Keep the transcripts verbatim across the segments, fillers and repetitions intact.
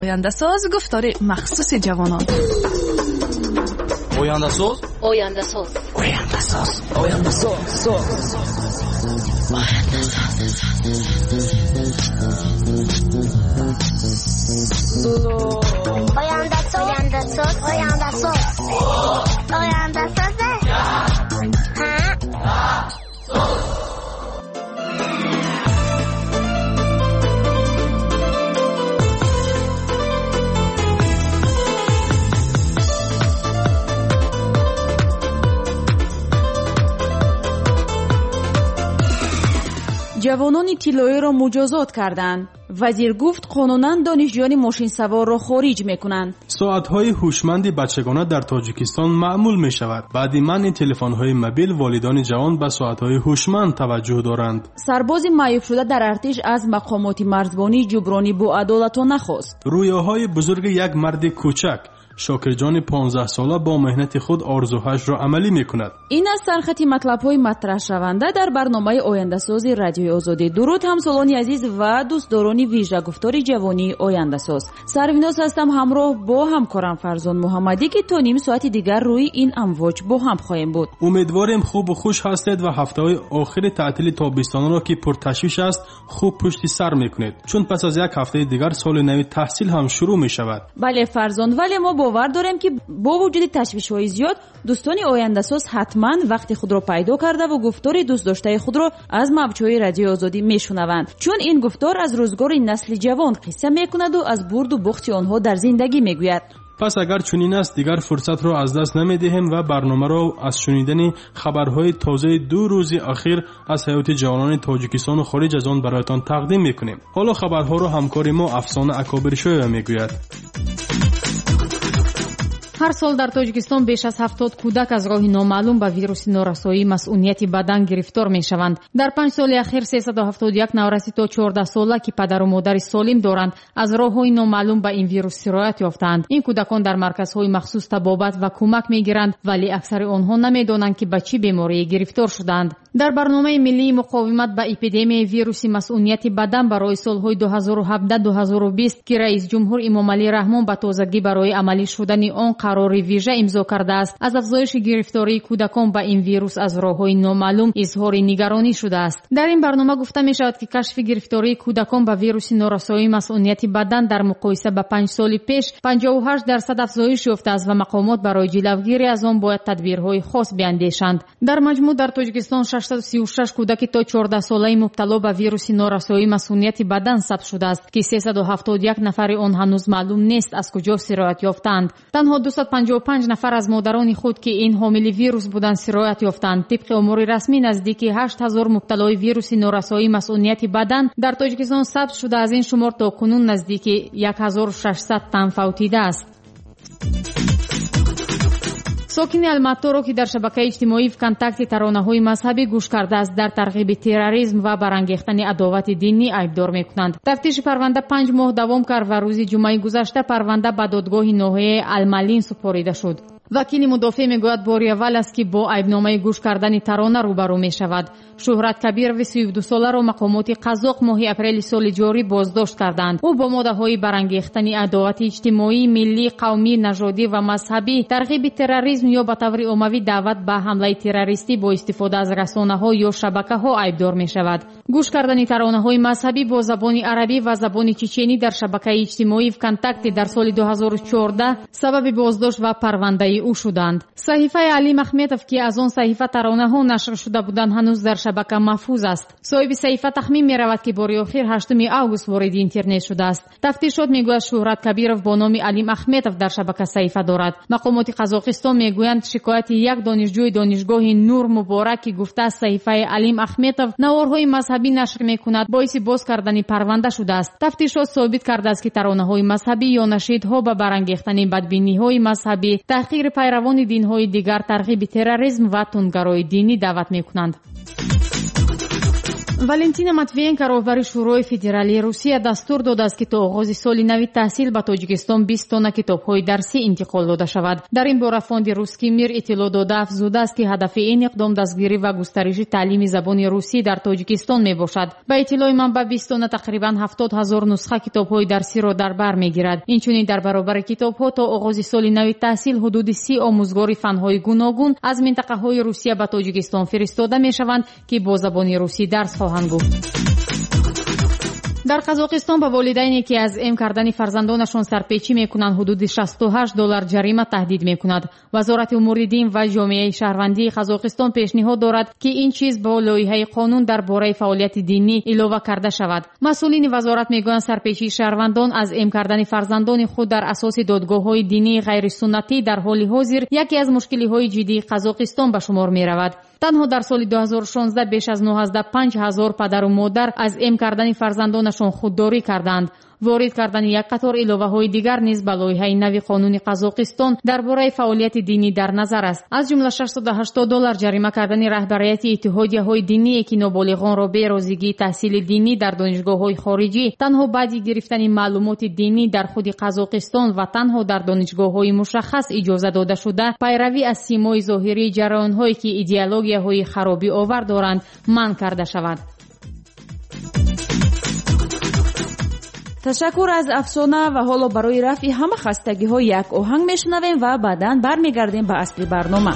oyandasaz گفتار مخصوص جوانان. oyandasaz oyandasaz oyandasaz oyandasaz oyandasaz oyandasaz oyandasaz جوانان طلایی را مجازات کردند. وزیر گفت قانونا دانشجویان ماشین سوار را خارج میکنند. ساعت‌های هوشمند بچگانه در تاجیکستان معمول می شود. بعد منع تلفن‌های موبیل والدان جوان به ساعت‌های هوشمند توجه دارند. سرباز معیوب شده در ارتش از مقامات مرزبانی جبرانی با عدالت نخواست. رویاهای بزرگ یک مرد کوچک شاکرجان پانزده ساله با مهنت خود آرزوهاش را عملی میکند. این از سرخط مطلب‌های مطرح شونده در برنامه آینده‌ساز رادیوی آزادی. درود همسالان عزیز و دوستداران ویژه گفتار جوانی آینده‌ساز. سرویناز هستم همراه با همکارم فرزان محمدی که تا نیم ساعت دیگر روی این امواج با هم خواهیم بود. امیدواریم خوب و خوش هستید و هفته‌های آخر تعطیل تابستان را که پرتشویش است خوب پشت سر میکنید، چون پس از یک هفته دیگر سال نو تحصیل هم شروع میشود. بله فرزان، ولی ما باور داریم که با وجود تشویش‌های زیاد دوستان آینده‌ساز حتما وقت خود را پیدا کرده و گفتار دوست داشته خود را از موج‌های رادیو آزادی میشنوند، چون این گفتار از روزگار نسل جوان قصه میکند و از برد و بخت آنها در زندگی میگوید. پس اگر چنین است دیگر فرصت را از دست نمی‌دهیم و برنامه را از شنیدن خبرهای تازه دو روز اخیر از حیات جوانان تاجیکستان و خارج از آن برایتان تقدیم می‌کنیم. حالا خبرها را همکار ما افسانه اکابر شویا میگوید. هر سال در تاجیکستان بیش از هفتاد کودک از راه نامعلوم به ویروس نورسایی مسئولیت بدن گرفتار میشوند. در پنج سال اخیر سیصد و هفتاد و یک نورسی تا چهارده ساله که پدر و مادر سالم دارند از راه‌های نامعلوم به این ویروس سرایت یافتند. این کودکان در مرکزهای مخصوص طبابت و کمک میگیرند، ولی اکثر آنها نمیدانند که به چه بیماری گرفتار شدند. در برنامه ملی مقاومت با اپیدمی ویروس مسئولیت بدن برای سالهای دو هزار و هفده تا دو هزار و بیست که رئیس جمهور امام علی رحمان به تازگی برای عملی شدن آن قرار ویژه امضا کرده است، از افزایش گرفتاری کودکان به این ویروس از راه‌های نامعلوم اظهار نگرانی شده است. در این برنامه گفته می شود که کشف گرفتاری کودکان به ویروس نورسایی مسئولیت بدن در مقایسه با پنج سال پیش پنجاه و هشت درصد افزایش یافته است و مقامات برای جلوگیری از آن باید تدبیرهای خاص بیاندیشند. در مجموع در تاجیکستان ششصد و سی و شش کودک تا چهارده ساله مبتلا به ویروس نورسایی مسئولیت بدن ثبت شده است که سیصد و هفتاد و یک نفر آن هنوز معلوم نیست از کجا سرایت یافتند. تنها دویست و پنجاه و پنج نفر از مادران خود که این حامل ویروس بودند سرایت یافتند. طبق امور رسمی نزدیک هشت هزار مبتلای ویروس نورسایی مسئولیت بدن در تاجیکستان ثبت شده. از این شمار تا کنون نزدیک هزار و ششصد تن فوتیده است. ساکن الماتورو که در شبکه اجتماعی ونتاکت ترانه‌های مذهبی گوش کرده است در ترغیب تروریسم و برانگیختن عداوت دینی ایبدار می‌کنند. تفتیش پرونده پنج ماه دوام کرد و روز جمعه گذشته پرونده به دادگاه ناحیه المالین سپرده شد. وکیل مدافع میگوید بار اول است که با عیبنامه گوش کردن ترانه روبرو می شود. شهرت کبیر و سی و دو ساله را مقامات قزاق ماه اپریل سال جاری بازداشت کردند. او با ماده‌های برانگیختن عداوت اجتماعی، ملی، قومی، نژادی و مذهبی، ترغیب تروریسم یا به طور عمومی دعوت به حمله تروریستی با استفاده از رسانه‌ها یا شبکه‌ها عیبدار می شود. گوش کردن ترانه‌های مذهبی با زبان عربی و زبان چچنی در شبکه اجتماعی ونتاکت در سال دو هزار و چهارده سبب بازداشت و پرونده او شدند. صحیفه علیم احمدوف که از آن صحیفه ترانه‌ها نشر شده بودند هنوز در شبکه محفوظ است. صاحب صحیفه تخمین می‌رود که بار اخیر هشتم آگوست وارد اینترنت شده است. تفتیشات میگوید شهرت کبیرов با نام علیم احمدوف در شبکه صحیفه دارد. مقامات قزاقستان میگویند شکایت یک دانشجوی دانشگاه نور مبارک که گفته است صحیفه علیم احمدوف نوارهای مذهبی نشر می‌کند باعث باز کردن پرونده شده است. تفتیشات ثابت کرده است که ترانه‌های مذهبی یا نشیدها به برانگیختن بدبینی‌های مذهبی، تحقیر پیروان دین‌های دیگر، ترغیب تروریسم و تندگرایی دینی دعوت می‌کنند. валентина матвиенко роҳбари шӯрои федералии русия дастур додааст ки то оғози соли нави таҳсил ба тоҷикистон бист тонна китобҳои дарсӣ интиқол дода шавад. дар ин бора фонди русский мир иттилоъ дода афзудааст ки ҳадафи ин иқдом дастгирӣ ва густариши таълими забони русӣ дар тоҷикистон мебошад. ба иттилои манбаъ бист тонна тақрибан ҳафтод ҳазор нусха китобҳои дарсиро дар бар мегирад. инчунин дар баробари китобҳо то оғози соли нави таҳсил ҳудуди си омӯзгори фанҳои гуногун аз минтақаҳои русия ба тоҷикистон фиристода мешаванд ки бо забони русӣ дарс хоҳанд гуфт. дар қазоқистон ба волидайне ки аз эм кардани фарзандонашон сарпечӣ мекунанд ҳудуди шасту ҳашт доллар ҷарима таҳдид мекунад. вазорати умури дин ва ҷомеаи шаҳрвандии қазоқистон пешниҳод дорад ки ин чиз бо лоиҳаи қонун дар бораи фаъолияти динӣ илова карда шавад. масъулини вазорат мегӯянд сарпечии шаҳрвандон аз эм кардани фарзандони худ дар асоси додгоҳҳои динии ғайрисуннатӣ дар ҳоли ҳозир яке аз мушкилиҳои ҷиддии қазоқистон ба шумор меравад. танҳо дар соли ду ҳазору шонздаҳ беш аз нӯҳаздаҳ панҷ ҳазор падару модар аз эм кардани фарзандонашон худдорӣ карданд. ворид кардани як қатор иловаҳои дигар низ ба лоиҳаи нави қонуни қазоқистон дар бораи фаъолияти динӣ дар назар аст. аз ҷумла шашсаду ҳаштод доллар ҷарима кардани раҳбарияти иттиҳодияҳои диние ки ноболиғонро бе розигии таҳсили динӣ дар донишгоҳҳои хориҷӣ танҳо баъди гирифтани маълумоти динӣ дар худи қазоқистон ва танҳо дар донишгоҳҳои мушаххас иҷоза дода шуда пайравӣ аз симои зоҳирии ҷараёнҳое ки идеологияҳои харобиовар доранд манъ карда шавад. ташаккур аз афсона ва ҳоло барои рафъи ҳама хастагиҳо як оҳанг мешунавем ва баъдан бармегардем ба асли барнома.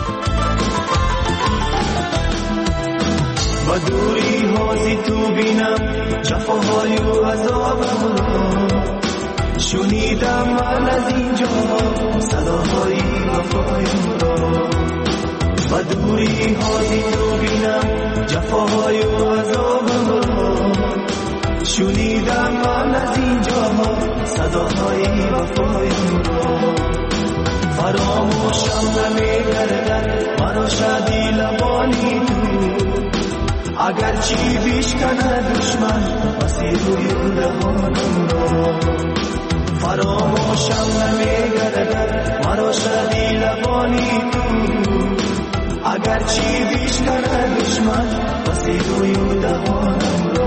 ба дури ҳози ту бинам ҷафоҳою азобамро шунидам ман аз ин ҷо садоҳои вафоимро. ба дури ҳози ту бинам ҷафоҳою азобамро шунидам ман аз ин ҷоҳо садоҳои вафоимро. фаромӯшам намегардад маро шади лабони ту агарчи бишканад душман масирӯю даҳонамро. фаромӯшам намегардад маро шади лабони ту агарчи бишканад душман масирӯю даҳонамро.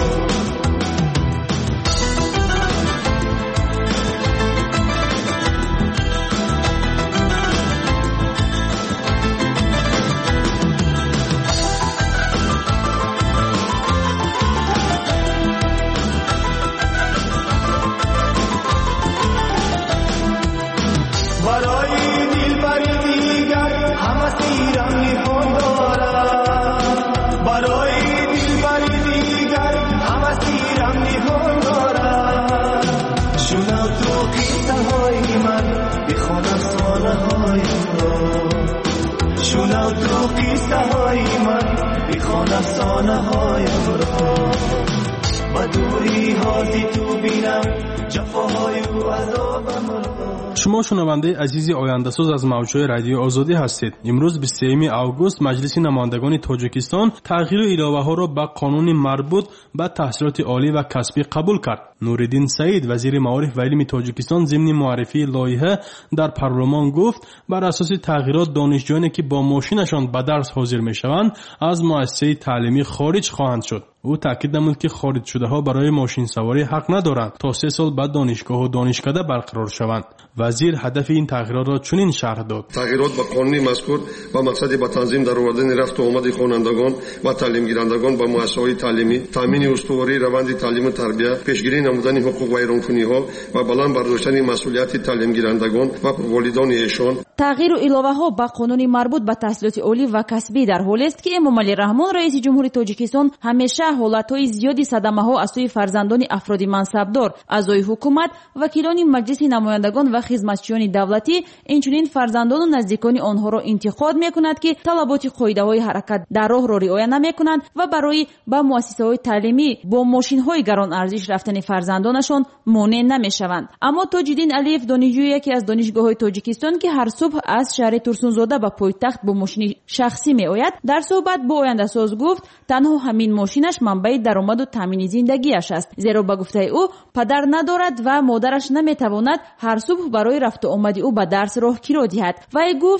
شما شنونده عزیز آینده‌ساز از موج‌های رادیو آزادی هستید. امروز بیست و سوم آگوست مجلس نمایندگان تاجیکستان تغییر ایلاوه‌ها را به قانون مربوط به تحصیلات عالی و کسبی قبول کرد. نوردین سعید وزیر معارف و علم تاجیکستان ضمن معرفی لایحه در پارلمان گفت بر اساس تغییرات دانشجویانی که با ماشینشان به درس حاضر می‌شوند از مؤسسه تعلیمی خارج خواهند شد. او تاکید نمود که خارج شده ها برای ماشین سواری حق ندارند تا سه سال بعد دانشگاه و دانشکده برقرار شوند. وزیر هدف این تغییرات را چنین شرح داد: تغییرات با قانون مذکور با مقصد به تنظیم در آوردن رفت و آمد خوانندگان و تعلیم گیرندگان به مؤسسه‌های تعلیمی، تامین استواری روند تعلیم و تربیت، پیشگیری نمودن حقوق و ایرانکنی‌ها و بلند برداشتن مسئولیت تعلیم گیرندگان و والدان ایشان. تغییر و ایلاوه‌ها با قانون مربوط به تحصیلات عالی و کسبی در حالی است که امامعلی رحمان رئیس جمهوری تاجیکستان همیشه حالتهای زیادی صدمه‌ها از سوی فرزندان افراد منصبدار، اعضای حکومت، وکیلان مجلس نمایندگان و خدمتچیان دولتی، اینچنین فرزندان و نزدیکان آنها را انتقاد می‌کند که طلبات قاعده‌های حرکت در راه را رعایت نمی‌کنند و برای به مؤسسه‌های تعلیمی با ماشین‌های گران ارزش رفتن فرزندانشان مانع نمی‌شوند. اما تاج‌الدین علیف، دانشجوی یکی از دانشگاه‌های تاجیکستان که هر صبح از شهر تورسونزاده به پایتخت با ماشین شخصی می‌آید، در صحبت با آینده‌ساز گفت تنها همین ماشینش منبع درآمد و تامین زندگیش است، زیرا به گفته او پدر ندارد و مادرش نمی‌تواند هر صبح برای رفت و آمد او به درس راه کرا دهد. و ای گفت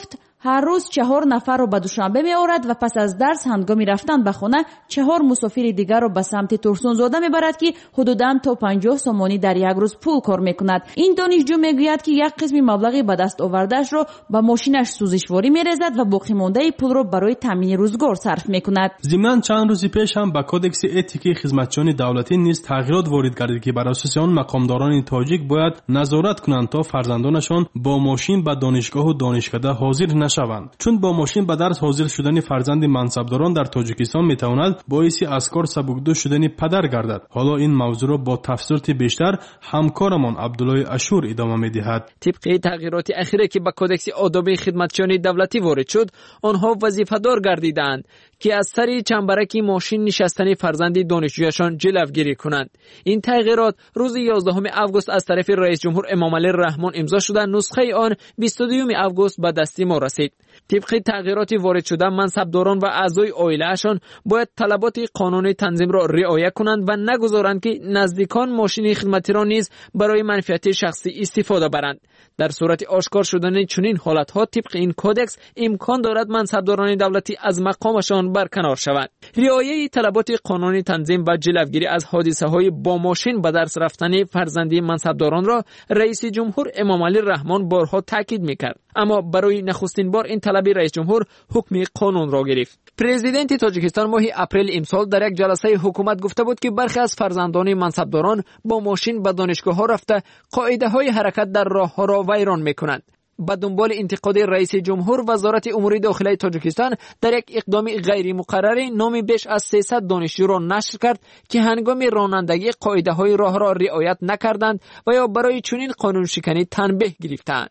هر روز چهار نفر رو به دوشنبه میآورد و پس از درس هنگامی رفتن به خانه چهار مسافر دیگر رو به سمت ترسونزاده میبرد که حدوداً تا پنجاه سومانی در یک روز پول کار میکند. این دانشجو میگوید که یک قسم مبلغی به دست آوردهش رو به ماشینش سوزشواری میریزد و باقی مانده پول رو برای تامین روزگار صرف میکند. ضمن چند روز پیش هم به کدکس اتیکی خدمتچیان دولتی نیز تغییرات وارد گردید که بر اساس آن مقامداران تاجیک باید نظارت کنند تا فرزندانشان با ماشین به دانشگاه و دانشکده حاضر نشوند، چون با ماشین به درس حاضر شدن فرزند منصبداران در تاجیکستان میتواند باعث از کار سبکدو شدن پدر گردد. حالا این موضوع را با تفسیرات بیشتر همکارمان عبدالله اشور ادامه میدهد. طبق تغییرات اخیری که به کدکس آداب خدمتچیان دولتی وارد شد، آنها وظیفه‌دار گردیدند که از سر چنبرک ماشین نشستن فرزند دانشجویشان جلوگیری کنند. این تغییرات روز یازدهم آگوست از طرف رئیس جمهور امامعلی رحمان امضا شده، نسخه آن بیست و دوم آگوست به دست ما رسید. طبق تغییرات وارد شده، منصبداران و اعضای عائله‌شان باید طلبات قانونی تنظیم را رعایت کنند و نگذارند که نزدیکان ماشین خدمتی را نیز برای منفعت شخصی استفاده برند. در صورت آشکار شدن چنین حالت‌ها طبق این کدکس امکان دارد منصبداران دولتی از مقامشان برکنار شوند. رعایت طلبات قانونی تنظیم و جلوگیری از حادثه‌های با ماشین به درس رفتن فرزندی منصبداران را رئیس جمهور امامعلی رحمان بارها تاکید می‌کرد، اما برای نخستین بار این طلب رئیس جمهور حکم قانون را گرفت. پرزیدنت تاجیکستان ماه اپریل امسال در یک جلسه حکومت گفته بود که برخی از فرزندان منصبداران با ماشین به دانشگاه‌ها رفته قاعده‌های حرکت در راه‌ها را ویران می‌کنند. با دنبال انتقاد رئیس جمهور، وزارت امور داخلی تاجیکستان در یک اقدام غیر مقرر نام بیش از سیصد دانشجو را نشر کرد که هنگام رانندگی قاعده‌های راه را رعایت نکردند و یا برای چنین قانون شکنی تنبیه گرفتند.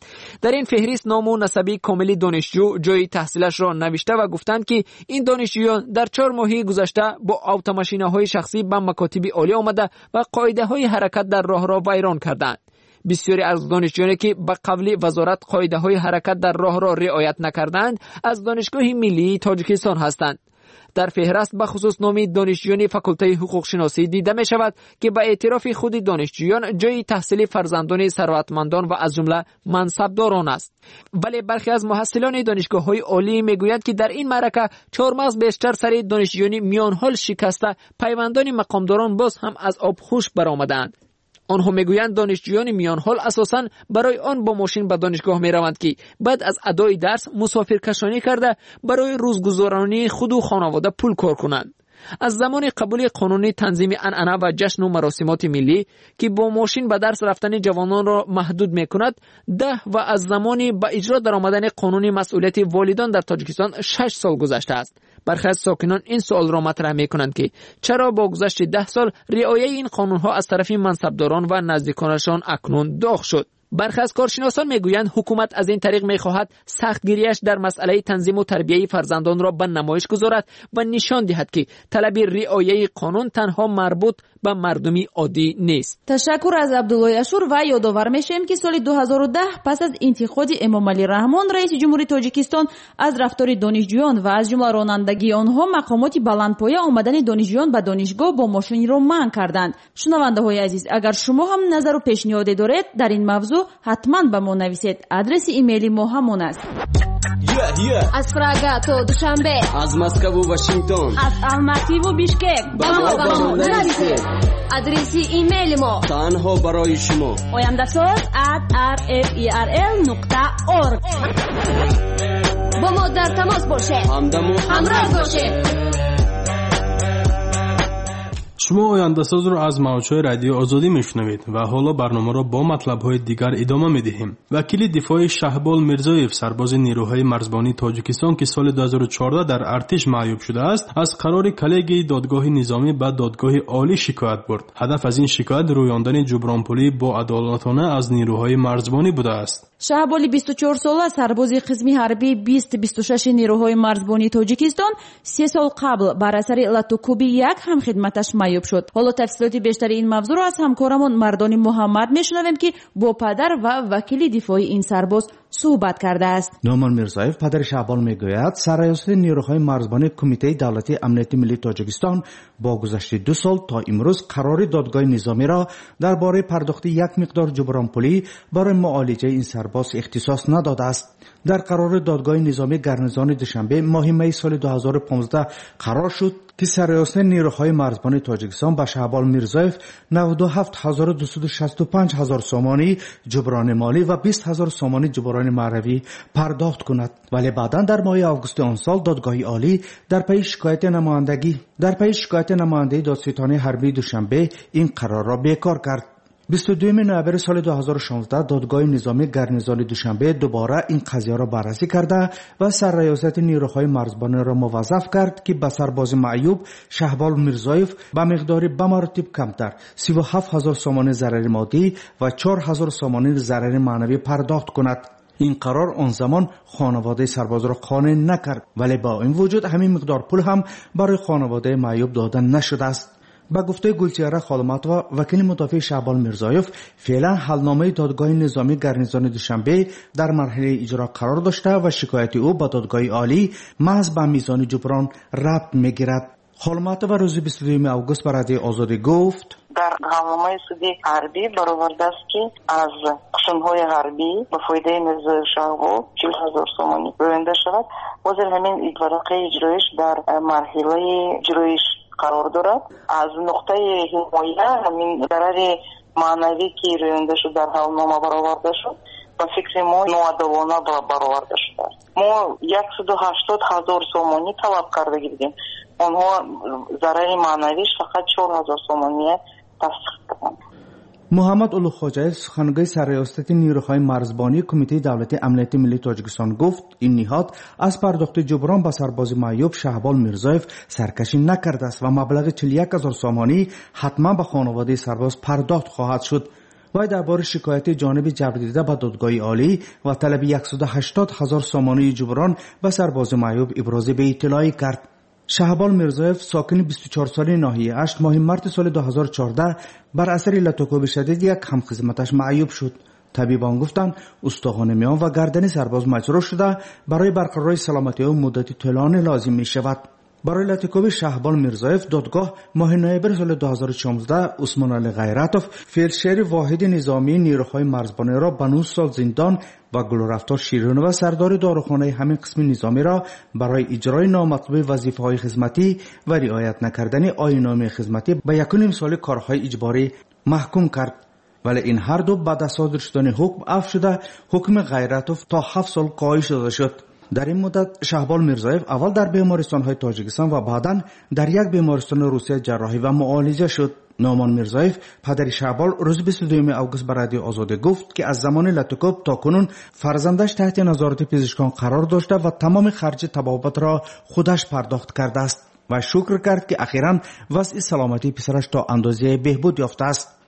در این فهرست نام و نسبی کامل دانشجو، جای تحصیلش را نوشته و گفتند که این دانشجویان در چهار ماه گذشته با اتوماشین‌های شخصی به مکاتب عالی آمده و قاعده‌های حرکت در راه را ویران کردند. بسیاری از دانشجویانی که به قول وزارت قاعده‌های حرکت در راه را رعایت نکردند، از دانشگاه ملی تاجیکستان هستند. در فهرست به خصوص نام دانشجویان فاکولته حقوق شناسی دیده می شود که به اعتراف خود دانشجویان جای تحصیل فرزندان ثروتمندان و از جمله منصبداران است. ولی برخی از محصلان دانشگاه‌های عالی میگویند که در این معرکه چهار مغز بیشتر سر دانشجویان میان حال شکسته، پیوندان مقامداران باز هم از آب خشک برآمدند. آنها میگویند دانشجویان میان حال اساساً برای آن با ماشین به دانشگاه میروند که بعد از ادای درس مسافرکشانی کرده برای روزگذرانی خود و خانواده پول کار کنند. از زمان قبول قانونی تنظیم عنعنه و جشن و مراسمات ملی که با ماشین به درس رفتن جوانان را محدود میکند، ده و از زمانی به اجرا درآمدن قانونی مسئولیت والدان در تاجیکستان شش سال گذشته است. برخی از ساکنان این سوال را مطرح میکنند که چرا با گذشت ده سال رعایت این قانونها از طرف منصبداران و نزدیکانشان اکنون داغ شد. برخی از کارشناسان میگویند حکومت از این طریق میخواهد سختگیریش در مسئله تنظیم و تربیت فرزندان را به نمایش گذارد و نشان دهد که طلب رعایت قانون تنها مربوط به مردمی عادی نیست. تشکر از عبدالله اشور و یادآور میشیم که سال دو هزار و ده پس از انتقاد امامعلی رحمان رئیس جمهوری تاجیکستان از رفتار دانشجویان و از جمله رانندگی آنها، مقامات بلندپایه آمدن دانشجویان به دانشگاه با ماشین را منع کردند. شنونده های عزیز، اگر شما هم نظر و پیشنهاد دارید در این موضوع حتما به ما نویسید. آدرس ایمیلی ما همون است. yeah, yeah. از پراگ تا دوشنبه، از مسکو و واشنگتن، از الماتی و بیشکک با ما با ما نویسید. آدرس ایمیل ما تنها برای شما oyandasot at r f e r l نقطه org. با ما در تماس باشه، همراه باشه. شما آینده‌ساز رو از موج‌های رادیو آزادی میشنوید و حالا برنامه را با مطلب‌های دیگر ادامه میدهیم. وکیل دفاع شهبال میرزایف، سرباز نیروهای مرزبانی تاجیکستان که سال دو هزار و چهارده در ارتش معیوب شده است، از قرار کلیگی دادگاه نظامی به دادگاه عالی شکایت برد. هدف از این شکایت رویاندن جبرانپولی با عدالتانه از نیروهای مرزبانی بوده است. شهبالی بیست و چهار ساله، سرباز قسمی حربی بیست بیست و شش نیروهای مرزبانی تاجیکستان، سه سال قبل بر اثر لاتوکوبی یک هم خدمتش معیوب شد. حالا تفصیلات بیشتر این موضوع را از همکارمون مردان محمد میشنویم که با پدر و وکیل دفاعی این سرباز صحبت کرده است. نومان میرزایف پدر شعبان میگوید سرریاست نیروهای مرزبان کمیته دولتی امنیتی ملی تاجیکستان با گذشت دو سال تا امروز قرار دادگاه نظامی را درباره پرداخت یک مقدار جبران پولی برای معالجه این سرباز اختصاص نداده است. در قرار دادگاه نظامی گرنزان دوشنبه ماه می سال دو هزار و پانزده قرار شد که سرریاست نیروهای مرزبان تاجیکستان به شعبان میرزایف نود و هفت هزار و دویست و شصت و پنج هزار سامانی جبران مالی و بیست هزار سامانی جبران معنوی پرداخت کند، ولی بعدا در ماه آگوست آن سال دادگاه عالی در پی شکایت نمایندگی در پی شکایت نماینده دادستانی حربی دوشنبه این قرار را بیکار کرد. بیست و دوم نوامبر سال دو هزار و شانزده دادگاه نظامی گرنزان دوشنبه دوباره این قضیه را بررسی کرده و سرریاست نیروهای مرزبان را موظف کرد که به سرباز معیوب شهبال میرزایف به مقداری به مراتب کمتر سی و هفت هزار سامان ضرر مادی و چهار هزار سامان ضرر معنوی پرداخت کند. این قرار آن زمان خانواده سرباز را قانع نکرد، ولی با این وجود همین مقدار پول هم برای خانواده معیوب داده نشده است. با گفته گلچهره خالماتова وکیل مدافع شعبان میرزایف فعلا حلنامه دادگاه نظامی گرنزان دوشنبه در مرحله اجرا قرار داشته و شکایت او با دادگاه عالی محض به میزان جبران ربط میگیرد. خالماتова روز بیست و دوم آگوست به رادیو آزادی گفت در حلنامه سودی حربی برآورده است که از قسم‌های حربی به فایده میرزا شهبال چهل هزار سامانی برنده شود. وزیر همین ورقه اجرایش در مرحله اجرایش قرار دارد. از نقطه حمایه همین ضرر معنوی که رونده شد در حلنامه برآورده شد و فکر ما مؤدبانه برآورده شده است. ما صد و هشتاد هزار سامانی طلب کرده بودیم، آنها ضرر معنویش فقط چهار هزار سامانی تصدیق کردند. محمد اولو خوجایل سخنگوی سرریاست نیروهای مرزبانی کمیته دولتی امنیتی ملی تاجیکستان گفت این نهاد از پرداخت جبران به سرباز معیوب شهبال میرزایف سرکشی نکرده است و مبلغ چهل و یک هزار سامانی حتما به خانواده سرباز پرداخت خواهد شد. وی درباره شکایت جانب جبردیده به دادگاه عالی و طلب صد و هشتاد هزار سامانی جبران به سرباز معیوب ابراز به اطلاعی کرد. شهبال میرزایف ساکن بیست و چهار ساله ناحیه هشت ماه مارس سال دو هزار و چهارده بر اثر لطکوب شدید یک همخدمتش معیوب شد. طبیبان گفتند استخوان میان و گردن سرباز مجروح شده برای برقراری سلامتی او مدت طولانی لازم می شود. برای لطکوب شهبال میرزایف دادگاه ماه نوامبر سال دو هزار و شانزده عثمان علی غیرتوف فیلدشر واحد نظامی نیروهای مرزبانی را به نه سال زندان و گلرفتار شیرین و سردار داروخانه همین قسم نظامی را برای اجرای نامطلوب وظیفه‌های خدمتی و رعایت نکردن آیین‌نامه خدمتی به یک و نیم سال کارهای اجباری محکوم کرد. ولی این هر دو بعد از صادر شدن حکم عفو شده حکم غیرتوف تا هفت سال کاهش داده شد. در این مدت شهبال میرزایف اول در بیمارستان‌های تاجیکستان و بعداً در یک بیمارستان روسیه جراحی و معالجه شد. نومان میرزایف پدر شهبال روز بیست و دوم آگوست به رادیو آزادی گفت که از زمان لطکوب تا کنون فرزندش تحت نظارت پزشکان قرار داشته و تمام خرج طبابت را خودش پرداخت کرده است و شکر کرد که اخیراً وضع سلامتی پسرش تا اندازه بهبود یافته است.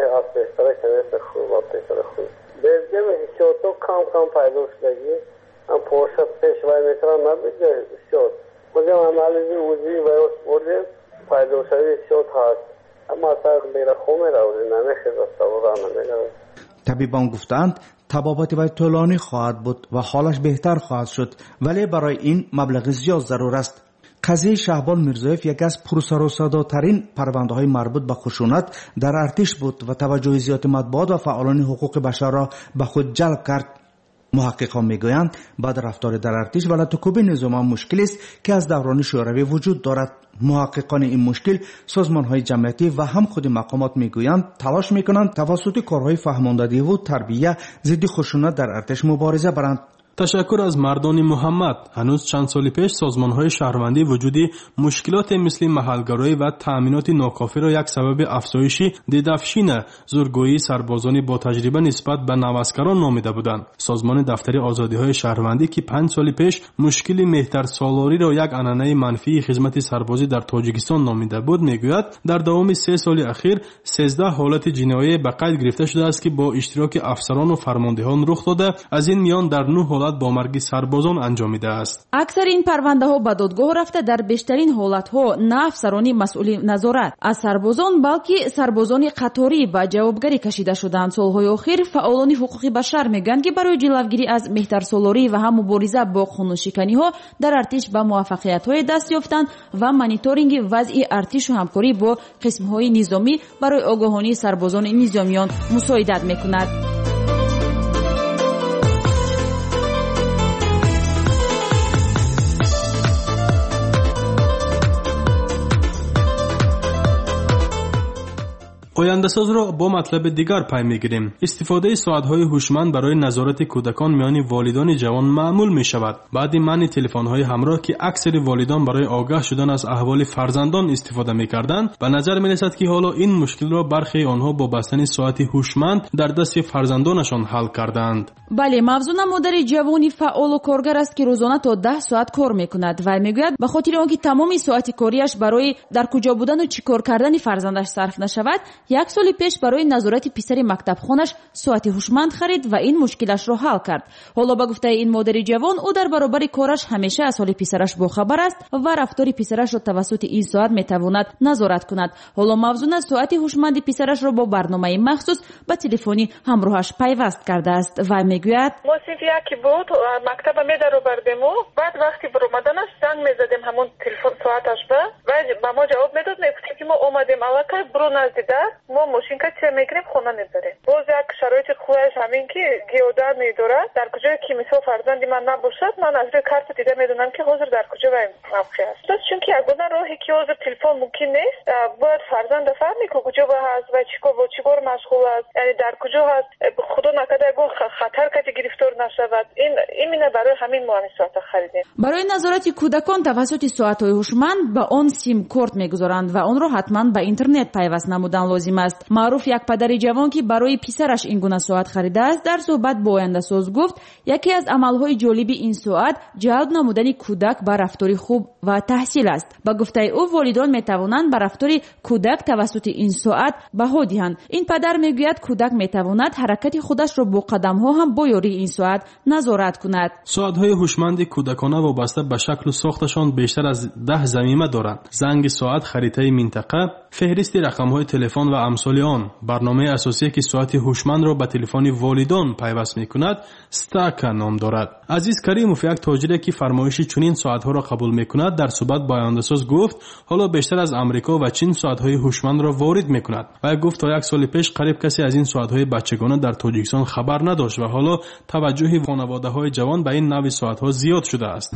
هم پرشد پیشوای میتران نبیده شد بودیم انالیزی وزی و بودیم پایدو شدی شد هست اما اصلا میره خومه راوزی نمیخید از طبابا نمیگه. طبیبان گفتند طبابت وی طولانی خواهد بود و حالش بهتر خواهد شد، ولی برای این مبلغ زیاد ضرور است. قضیه شهبال میرزایف یکی از پرسر و صداترین پرونده های مربوط به خشونت در ارتش بود و توجه زیاد مطبوعات و فعالان حقوق بشر را به خود جلب کرد. محققان میگویند بعد رفتار در ارتش و لطکوب نظام مشکلی است که از دوران شوروی وجود دارد. محققان این مشکل سازمان‌های جمعیتی و هم خود مقامات میگویند تلاش میکنند توسط کارهای فهماندهی و تربیت ضد خشونت در ارتش مبارزه برند. تشکر از مردان محمد. هنوز چند سال پیش سازمان‌های شهروندی وجودی مشکلات مثل محلگرایی و تأمینات ناکافی را یک سبب افزایش دیدافشین زورگویی سربازان با تجربه نسبت به نوسکران نامیده بودند. سازمان دفتر آزادی‌های شهروندی که پنج سال پیش مشکل مهتر سالاری را یک عنعنه منفی خدمت سربازی در تاجیکستان نامیده بود میگوید در دوام سه سال اخیر سیزده حالت جنایی به قید گرفته شده است که با اشتراک افسران و فرماندهان رخ داده. از این میان در نه حالت بعد با مرگ سربازان انجامیده است. اکثر این پرونده ها به دادگاه رفته در بیشترین حالت ها نه افسران مسئول نظارت از سربازان بلکه سربازان قطاری به جوابگری کشیده شدند. سالهای اخیر فعالان حقوق بشر میگن که برای جلوگیری از مهترسالاری و هم مبارزه با قانونشکنی ها در ارتش به موفقیت های دست یافتند و مانیتورینگ وضع ارتش و همکاری با قسم های نظامی برای آگاهانی سربازان نظامیان مساعدت میکند. آینده‌ساز را با مطلب دیگر پی می‌گیریم. استفاده ساعت‌های هوشمند برای نظارت کودکان میان والدان جوان معمول می‌شود. بعد منع تلفن‌های همراه که اکثر والدان برای آگاه شدن از احوال فرزندان استفاده می‌کردند، به نظر می‌رسد که حالا این مشکل را برخی آنها با بستن ساعت هوشمند در دست فرزندانشان حل کردند. بله، موضوع مادر جوانی فعال و کارگر است که روزانه تا ده ساعت کار می‌کند و می‌گوید به خاطر آنکه تمام ساعت کاریش برای در کجا بودن و چیکار کردن فرزندش صرف نشود، یک سال پیش برای نظارت پسر مکتب خانش ساعت هوشمند خرید و این مشکلش را حل کرد. حالا با گفته این مادر جوان، او در برابر کارش همیشه از حال پسرش باخبر است و رفتار پسرش را توسط این ساعت میتواند نظارت کند. حالا موضوع ساعت هوشمند پسرش را با برنامه مخصوص به تلفنی همراهش پیوست کرده است و میگوید ما صرف یکی بود مکتب میدارو بردیم و بعد وقتی برآمدنش زنگ میزدیم همون تلفن ساعتش به و با ما جواب میداد، میگفتیم که ما اومدیم الکه برو نزدیک ما ماشینکا چه میگیریم خونه نداره. باز یک شرایط خوبش همین که گیودار میداره در کجایی که مثال فرزندی من نباشد من از روی کارت دیده میدونم که حاضر در کجا و موقع است. چون که اگه راهی که حاضر تلفن ممکن نیست، باید فرزند فهمی که کجا با هست و چیکار و چیکار مشغول است، یعنی در کجا هست، خدا نکرده اگه خطر کتی گرفتار نشود. این ایمینه برای همین ما همین ساعت خریدیم. برای نظارت کودکان توسط ساعت‌های هوشمند به آن سیم کارت میگذارند و آن را حتما به اینترنت پیوست نمودن لازم است. معروف یک پدر جوان که برای پسرش این گونه ساعت خریده است در صحبت با آینده‌ساز گفت یکی از عملهای جالب این ساعت جلب نمودن کودک به رفتار خوب و تحصیل است. با گفته او والدان میتوانند به رفتار کودک توسط این ساعت بها دهند. این پدر میگوید کودک میتواند حرکت خودش را با قدم‌ها هم با یاری این ساعت نظارت کند. ساعت‌های هوشمند کودکانه وابسته به شکل و ساختشان بیشتر از ده ضمیمه دارند. زنگ ساعت، خریطه منطقه، فهرست رقم‌های تلفن و امثال آن. برنامه اساسی که ساعت هوشمند را به تلفن والدان پیوست می‌کند استاک نام دارد. عزیز کریموف یک تاجری که فرمایش چنین ساعت‌ها را قبول می‌کند در صحبت با آینده‌ساز گفت حالا بیشتر از آمریکا و چین ساعت‌های هوشمند را وارد می‌کند و گفت تا یک سال پیش قریب کسی از این ساعت‌های بچگانه در تاجیکستان خبر نداشت و حالا توجه خانواده‌های جوان به این نوع ساعت‌ها زیاد شده است.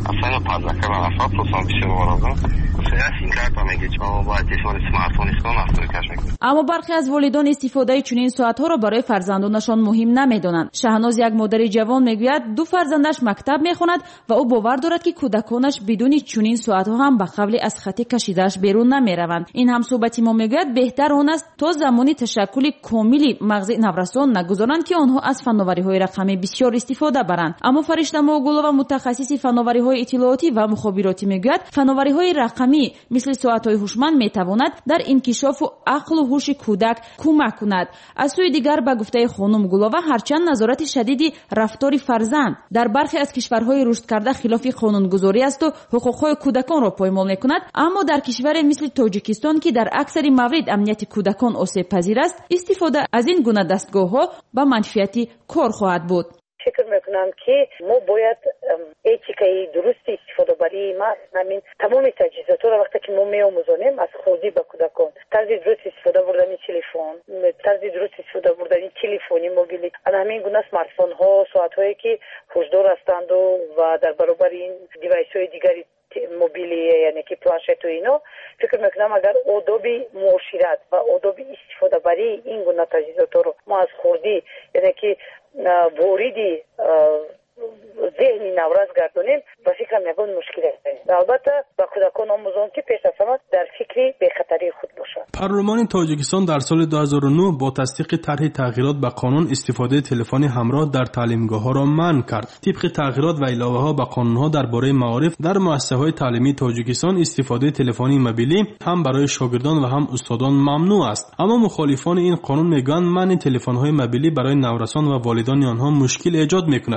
اما برخی از والدان استفاده چنین ساعت‌ها را برای فرزندانشان مهم نمی‌دانند. شهناز یک مادر جوان میگوید دو فرزندش مکتب می‌خواند و او باور دارد که کودکانش بدون چنین ساعت‌ها هم به قبل از خط کشیده‌اش بیرون نمی‌روند. این هم صحبتی ما میگوید بهتر آن است تا زمانی تشکل کاملی مغز نورسان نگذارند که آنها از فناوری‌های رقمی بسیار استفاده برند. اما فرشته موگولова متخصص فناوری‌های اطلاعاتی و مخابراتی میگوید فناوری‌های رقمی مثل ساعت‌های هوشمند میتواند در انکشاف و عقل و هوش کودک کمک کند. از سوی دیگر به گفته خانم گولووا هرچند نظارت شدید رفتار فرزند در برخی از کشورهای رشد کرده خلاف قانونگذاری است و حقوق‌های کودکان را پایمال می‌کند، اما در کشور مثل تاجیکستان که در اکثر موارد امنیت کودکان آسیب پذیر است، استفاده از این گونه دستگاه‌ها به منفعت کار خواهد بود. فکر میکنم که ما باید اتیکای درستی استفاده برای ما همین تمام تجهیزات را وقتی که ما میآموزانیم از خودی به کودکان طرز درست استفاده بردن تلفن، طرز درست استفاده بردن تلفنی موبیلی، همین گونه اسمارت فون ها، ساعت هایی که هوشدار هستند و در برابر این دیوایس های دیگری موبیلی یعنی که پلانشت و اینا، فکر میکنم اگر آداب معاشرت و آداب استفاده برای این گونه تجهیزات رو ما از خودی یعنی که وریدی ذهنی نورز گردونیم و فکرم نبود مشکل است. البته با کودکان آموزان که پیش از همه در فکری بی‌خطری خود باشند. پارلمان تاجیکستان در سال دو هزار و نه با تصدیق طرح تغییرات به قانون استفاده تلفن همراه در تعلیمگاه‌ها را منع کرد. طبق تغییرات و علاوه‌ها به قانون‌ها درباره معارف در مؤسسه‌های تعلیمی تاجیکستان استفاده تلفن موبیلی هم برای شاگردان و هم استادان ممنوع است. اما مخالفان این قانون میگویند منع تلفن‌های موبیلی برای نورسان و والدان آنها مشکل ایجاد می‌کند، چون که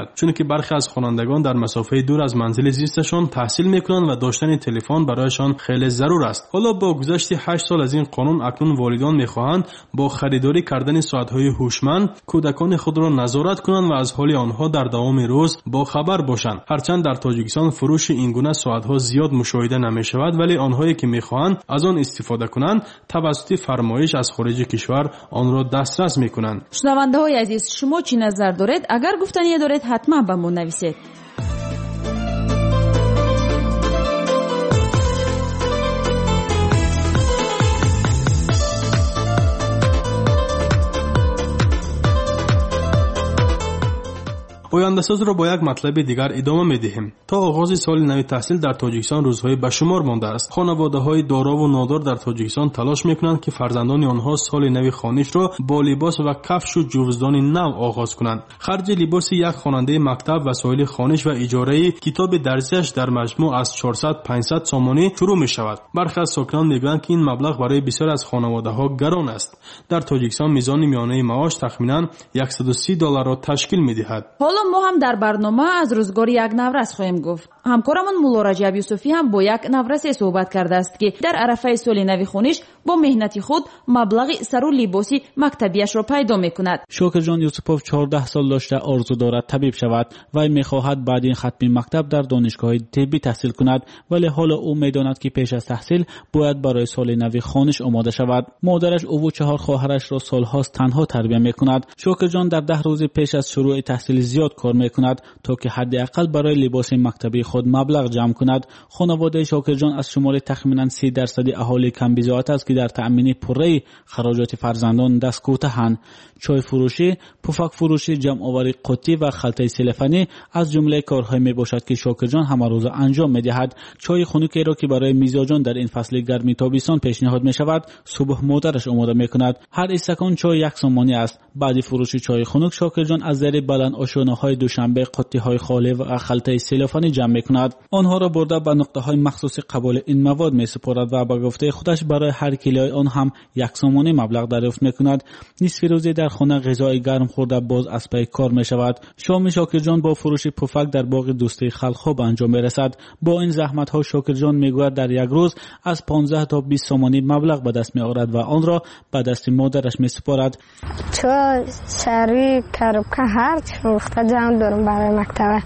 برخی از خوانندگان در مسافه دور از منزل زیستشان تحصیل میکنند و داشتن تلفن برایشان خیلی ضرور است. حالا با گذشت هشت سال از این قانون اکنون والدان میخواهند با خریداری کردن ساعت‌های هوشمند کودکان خود را نظارت کنند و از حال آنها در دوام روز با خبر باشند. هرچند در تاجیکستان فروش این گونه ساعت‌ها زیاد مشاهده نمی‌شود، ولی آنهایی که می‌خواهند از آن استفاده کنند توسط فرمایش از خارج کشور آن را دسترس می‌کنند. شنونده‌های عزیز، شما چی نظر دارید؟ اگر گفتنی دارید حتما به ما نویسید. پایانده‌ساز را با یک مطلب دیگر ادامه می‌دهیم. تا آغاز سال نو تحصیل در تاجیکستان روزهای به شمار مانده است. خانواده‌های دارا و نادار در تاجیکستان تلاش می‌کنند که فرزندان آنها سال نو خوانش را با لباس و کفش و جوزدان نو آغاز کنند. خرج لباس یک خواننده مکتب، وسایل خوانش و اجاره کتاب درسیش در مجموع از چهارصد تا پانصد سامانی شروع می‌شود. برخی از ساکنان می‌گویند که این مبلغ برای بسیار از خانواده‌ها گران است. در تاجیکستان میزان میانه معاش تخمیناً صد و سی دلار را تشکیل می‌دهد. ما هم در برنامه از روزگار یک نورس خواهیم گفت. همکارمون مولا رجب یوسفی هم با یک نورس صحبت کرده است که در عرفه سال نو خوانش با مهنت خود مبلغ سر و لباسی مکتبیش را پیدا میکند. شوکر جان یوسفوف چهارده سال داشته آرزو دارد طبیب شود و میخواهد بعد این ختم مکتب در دانشگاه طبی تحصیل کند، ولی حالا او میداند که پیش از تحصیل باید برای سال نو خوانش آماده شود. مادرش او و چهار خواهرش را سالهاست تنها تربیت میکند. شوکر جان در ده روز پیش از شروع تحصیل زیاد کار میکند تا که حداقل برای لباس مکتبی خود مبلغ جمع کند. خانواده شاکر جان از شمال تخمیناً سی درصد اهالی کم بضاعت است که در تأمین پره خراجات فرزندان دست کوتاهند. چای فروشی، پفک فروشی، جمع آوری قطی و خلطه سلفنی از جمله کارهای می باشد که شاکر جان همه روز انجام می دهد. چای خنکی را که برای میزاجان در این فصل گرمی تابستان پیشنهاد می شود، صبح مادرش آماده می کند. هر استکان چای یک سامانی است. بعد فروش چای خنک شاکر جان از زیر بلند آشیانه‌های دوشنبه قطی های خالی و خلطه سلفنی جمع می کند. آنها را برده به نقطه های مخصوص قبول این مواد می سپارد و به گفته خودش برای هر کیلوی آن هم یک سامانی مبلغ دریافت می کند. نصف روزی در خانه غذای گرم خورده باز از پی کار می شود. شام شاکر جان با فروش پفک در باغ دوستی خلق خوب انجام می رسد. با این زحمت ها شاکر جان می گوید در یک روز از پانزده تا بیست سامانی مبلغ به دست می آورد و آن را به دست مادرش می سپارد. چو شری کروکه هر چی فروخته جمع دارم برای مکتب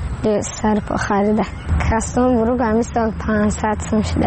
سر پا خریده. کستون برو گمیستان پانصد سوم شده.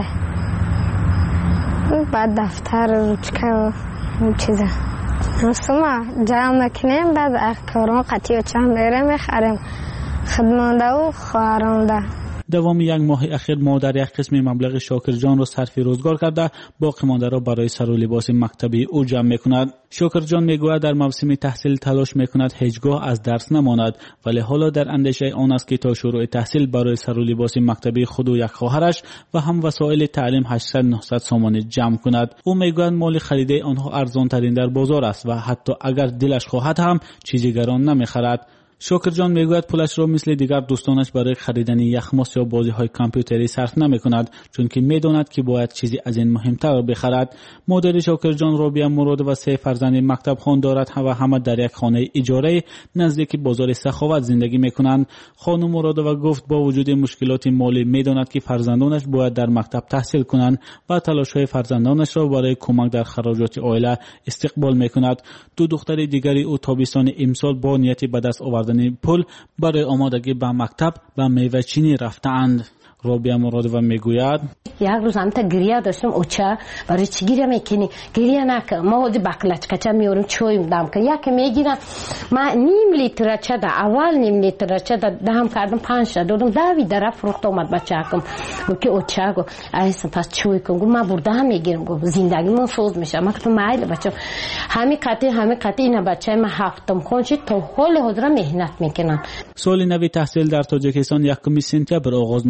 بعد دفتر روچکه و این چیزه نسوما جمع نکنیم. بعد اخکارون قطعی و چند بیره میخریم خدمانده و خواهرانده. دوام یک ماه اخیر مادر یک قسم مبلغ شاکر جان را صرف روزگار کرده، باقی مانده را برای سر و لباس مکتبی او جمع میکند. شاکر جان میگوید در موسم تحصیل تلاش میکند هیچگاه از درس نماند، ولی حالا در اندیشه آن است که تا شروع تحصیل برای سر و لباس مکتبی خود و یک خواهرش و هم وسایل تعلیم هشتصد تا نهصد سامانی جمع کند. او میگوید مال خریده آنها ارزان ترین در بازار است و حتی اگر دلش خواهد هم چیزی گران نمیخرد. شاکر جان میگوید پولش را مثل دیگر دوستانش برای خریدن یخماس یا بازی های کامپیوتری صرف نمی کند، چون که میداند که باید چیزی از این مهمتر را بخرد. مادر شاکر جان رابعه مراد و سه فرزند مکتب خوان دارد و همه در یک خانه اجاره نزدیک بازار سخاوت زندگی میکنند. خانم مراد و گفت با وجود مشکلات مالی میداند که فرزندانش باید در مکتب تحصیل کنند و تلاش های فرزندانش را برای کمک در خراجات عائله استقبال میکند. دو دختر دیگری او تابستان امسال با نیت به دست آوردن پول برای آمادگی به مکتب و میوه چینی رفتند. رابعه مراد و میگوید یک روز هم تا گریه داشتم اوچه برای چی گریه میکنی؟ گریه نکن، ما وقتی بکلچ کچه میورم چویم دم که یکی میگیرم ما نیم لیتر چه ده اول نیم لیتر چه ده دهم کردم پنج تا دادم دوی در فروخت اومد بچه کم گو که اوچه گو ایسا پس چوی کن گو ما برده هم میگیرم گو زندگی من سوز میشه ما که مایل بچه همین قطعی همین قطعی اینا بچه ما هفتم خونشی تا حال حضره مهنت میکنن. سال نوی تحصیل در تاجیکستان یکم سپتامبر آغاز میشود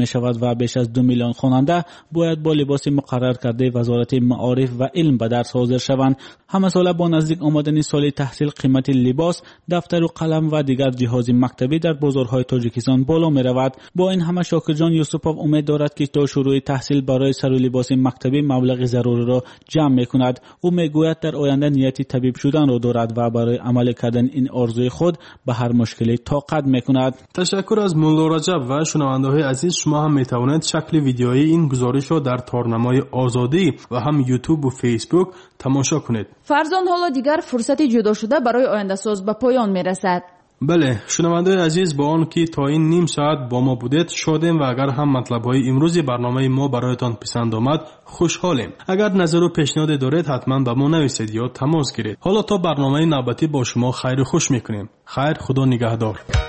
و بیش از دو میلیون خواننده باید با لباس مقرر کرده وزارت معارف و علم به درس حاضر شوند. همه ساله با نزدیک آمدن سال تحصیل قیمت لباس، دفتر و قلم و دیگر جهاز مکتبی در بازارهای تاجیکستان بالا می رود. با این همه شاکرجان یوسفوف امید دارد که تا شروع تحصیل برای سر و لباس مکتبی مبلغ ضروری را جمع می کند. او می گوید در آینده نیت طبیب شدن را دارد و برای عمل کردن این آرزوی خود به هر مشکلی طاقت می کند. تشکر از مولا رجب و شنونده های عزیز. شما هم می توانید شکل ویدیویی این گزارش را در تارنمای آزادی و هم یوتیوب و فیسبوک تماشا کنید. فرزان حالا دیگر فرصت جدا شده برای آینده ساز به پایان می رسد. بله شنونده عزیز، با آن که تا این نیم ساعت با ما بودید شادیم و اگر هم مطلب‌های امروزی برنامه ما برایتان پسند آمد خوشحالیم. اگر نظر و پیشنهاد دارید حتما به ما نویسید یا تماس گیرید. حالا تا برنامه نوبتی با شما خیر و خوش میکنیم. خیر، خدا نگهدار.